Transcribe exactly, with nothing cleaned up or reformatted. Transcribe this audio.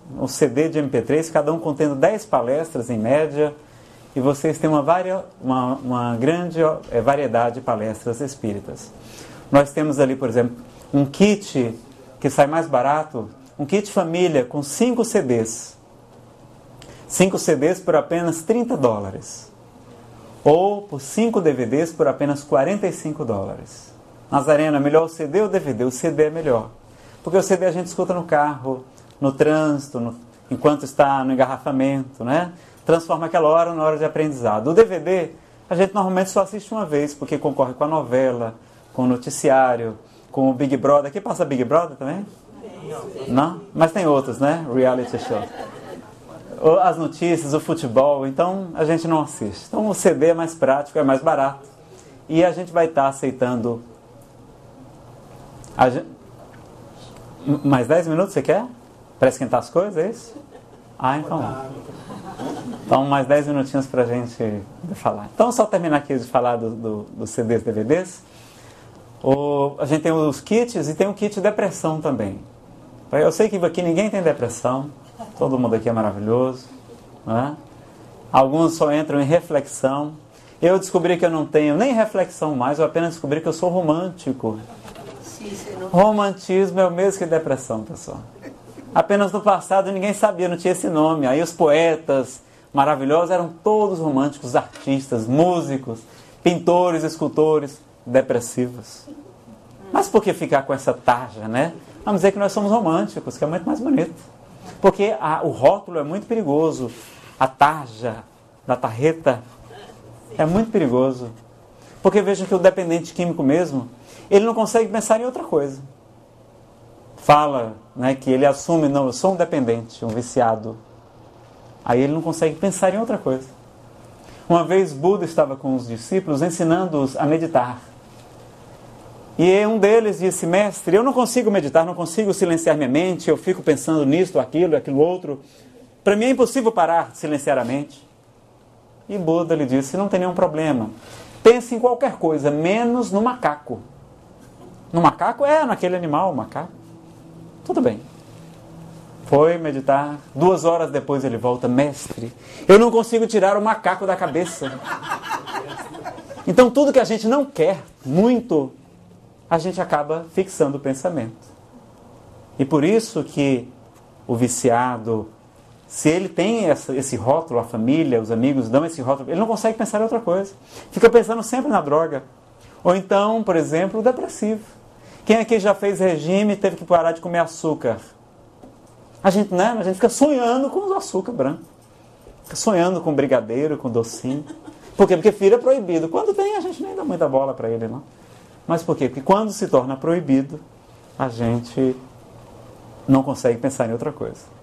um C D de M P três, cada um contendo dez palestras em média, e vocês têm uma, varia, uma, uma grande é, variedade de palestras espíritas. Nós temos ali, por exemplo, um kit que sai mais barato, um kit família com cinco C Ds. cinco C Ds por apenas trinta dólares. Ou por cinco D V Ds por apenas quarenta e cinco dólares. Nazareno, é melhor o C D ou o D V D? O C D é melhor. Porque o C D a gente escuta no carro, no trânsito, no, enquanto está no engarrafamento, né? Transforma aquela hora na hora de aprendizado. O D V D, a gente normalmente só assiste uma vez, porque concorre com a novela, com o noticiário, com o Big Brother. Aqui passa Big Brother também? Não? Mas tem outros, né? Reality show. As notícias, o futebol, então a gente não assiste. Então o C D é mais prático, é mais barato. E a gente vai estar aceitando... A gente... Mais dez minutos você quer? Para esquentar as coisas, é isso? Ah, então... Então mais dez minutinhos para a gente falar. Então só terminar aqui de falar do, do, do C Ds e D V Ds. O, a gente tem os kits e tem o kit depressão também. Eu sei que aqui ninguém tem depressão. Todo mundo aqui é maravilhoso, né? Alguns só entram em reflexão. Eu descobri que eu não tenho nem reflexão mais, eu apenas descobri que eu sou romântico. Romantismo é o mesmo que depressão, pessoal. Apenas no passado ninguém sabia, não tinha esse nome. Aí os poetas maravilhosos eram todos românticos, artistas, músicos, pintores, escultores, depressivos. Mas por que ficar com essa tarja, né? Vamos dizer que nós somos românticos, que é muito mais bonito. Porque a, o rótulo é muito perigoso. A tarja da tarreta é muito perigoso. Porque vejam que o dependente químico mesmo, ele não consegue pensar em outra coisa. Fala, né, que ele assume, não, eu sou um dependente, um viciado. Aí ele não consegue pensar em outra coisa. Uma vez Buda estava com os discípulos ensinando-os a meditar. E um deles disse, mestre, eu não consigo meditar, não consigo silenciar minha mente, eu fico pensando nisto, aquilo, aquilo outro. Para mim é impossível parar de silenciar a mente. E Buda lhe disse, não tem nenhum problema. Pense em qualquer coisa, menos no macaco. No macaco? É, naquele animal, o macaco. Tudo bem. Foi meditar. Duas horas depois ele volta, mestre, eu não consigo tirar o macaco da cabeça. Então tudo que a gente não quer muito, a gente acaba fixando o pensamento. E por isso que o viciado, se ele tem essa, esse rótulo, a família, os amigos dão esse rótulo, ele não consegue pensar em outra coisa. Fica pensando sempre na droga. Ou então, por exemplo, o depressivo. Quem aqui já fez regime e teve que parar de comer açúcar? A gente, né? A gente fica sonhando com o açúcar branco. Fica sonhando com brigadeiro, com docinho. Por quê? Porque filho é proibido. Quando tem, a gente nem dá muita bola para ele, não. Mas por quê? Porque quando se torna proibido, a gente não consegue pensar em outra coisa.